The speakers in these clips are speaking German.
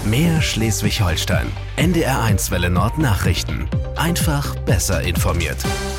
Mehr Schleswig-Holstein. NDR1 Welle Nord Nachrichten. Einfach besser informiert.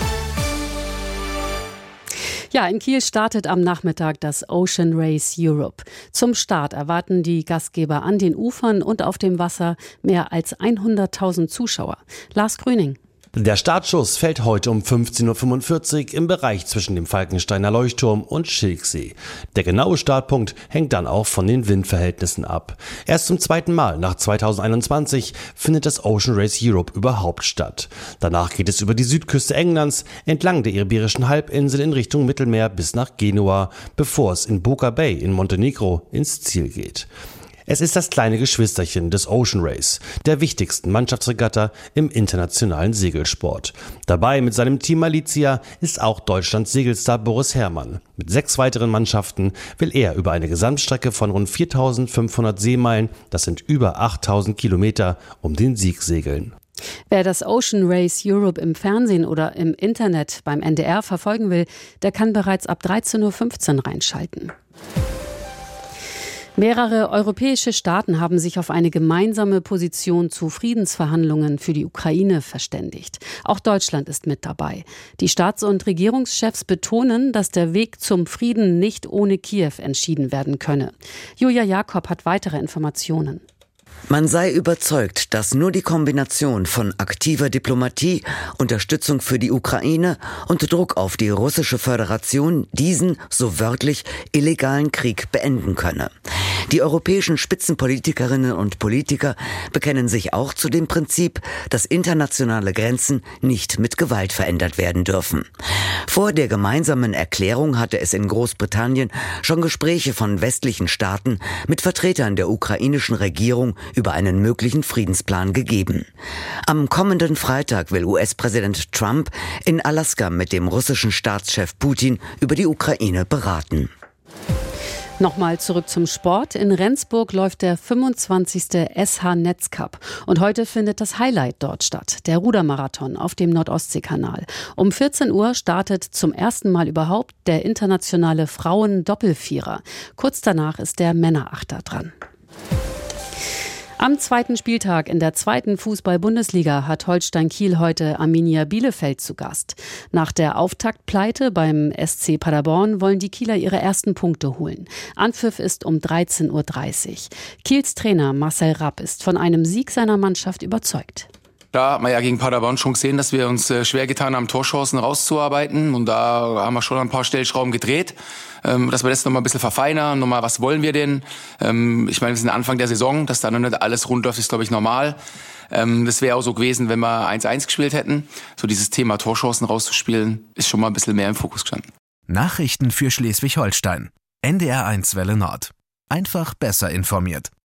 Ja, in Kiel startet am Nachmittag das Ocean Race Europe. Zum Start erwarten die Gastgeber an den Ufern und auf dem Wasser mehr als 100.000 Zuschauer. Lars Grüning. Der Startschuss fällt heute um 15.45 Uhr im Bereich zwischen dem Falkensteiner Leuchtturm und Schilksee. Der genaue Startpunkt hängt dann auch von den Windverhältnissen ab. Erst zum zweiten Mal nach 2021 findet das Ocean Race Europe überhaupt statt. Danach geht es über die Südküste Englands, entlang der Iberischen Halbinsel in Richtung Mittelmeer bis nach Genua, bevor es in Boca Bay in Montenegro ins Ziel geht. Es ist das kleine Geschwisterchen des Ocean Race, der wichtigsten Mannschaftsregatta im internationalen Segelsport. Dabei mit seinem Team Malizia ist auch Deutschlands Segelstar Boris Herrmann. Mit 6 weiteren Mannschaften will er über eine Gesamtstrecke von rund 4.500 Seemeilen, das sind über 8.000 Kilometer, um den Sieg segeln. Wer das Ocean Race Europe im Fernsehen oder im Internet beim NDR verfolgen will, der kann bereits ab 13.15 Uhr reinschalten. Mehrere europäische Staaten haben sich auf eine gemeinsame Position zu Friedensverhandlungen für die Ukraine verständigt. Auch Deutschland ist mit dabei. Die Staats- und Regierungschefs betonen, dass der Weg zum Frieden nicht ohne Kiew entschieden werden könne. Julia Jakob hat weitere Informationen. Man sei überzeugt, dass nur die Kombination von aktiver Diplomatie, Unterstützung für die Ukraine und Druck auf die russische Föderation diesen, so wörtlich, illegalen Krieg beenden könne. Die europäischen Spitzenpolitikerinnen und Politiker bekennen sich auch zu dem Prinzip, dass internationale Grenzen nicht mit Gewalt verändert werden dürfen. Vor der gemeinsamen Erklärung hatte es in Großbritannien schon Gespräche von westlichen Staaten mit Vertretern der ukrainischen Regierung über einen möglichen Friedensplan gegeben. Am kommenden Freitag will US-Präsident Trump in Alaska mit dem russischen Staatschef Putin über die Ukraine beraten. Nochmal zurück zum Sport. In Rendsburg läuft der 25. SH Netzcup. Und heute findet das Highlight dort statt, der Rudermarathon auf dem Nordostseekanal. Um 14 Uhr startet zum ersten Mal überhaupt der internationale Frauen-Doppelvierer. Kurz danach ist der Männerachter dran. Am zweiten Spieltag in der 2. Fußball-Bundesliga hat Holstein Kiel heute Arminia Bielefeld zu Gast. Nach der Auftaktpleite beim SC Paderborn wollen die Kieler ihre ersten Punkte holen. Anpfiff ist um 13.30 Uhr. Kiels Trainer Marcel Rapp ist von einem Sieg seiner Mannschaft überzeugt. Da haben wir ja gegen Paderborn schon gesehen, dass wir uns schwer getan haben, Torchancen rauszuarbeiten. Und da haben wir schon ein paar Stellschrauben gedreht, dass wir das nochmal ein bisschen verfeinern. Nochmal, was wollen wir denn? Ich meine, wir sind Anfang der Saison, dass da noch nicht alles rund läuft, ist, glaube ich, normal. Das wäre auch so gewesen, wenn wir 1-1 gespielt hätten. So dieses Thema Torchancen rauszuspielen, ist schon mal ein bisschen mehr im Fokus gestanden. Nachrichten für Schleswig-Holstein. NDR1 Welle Nord. Einfach besser informiert.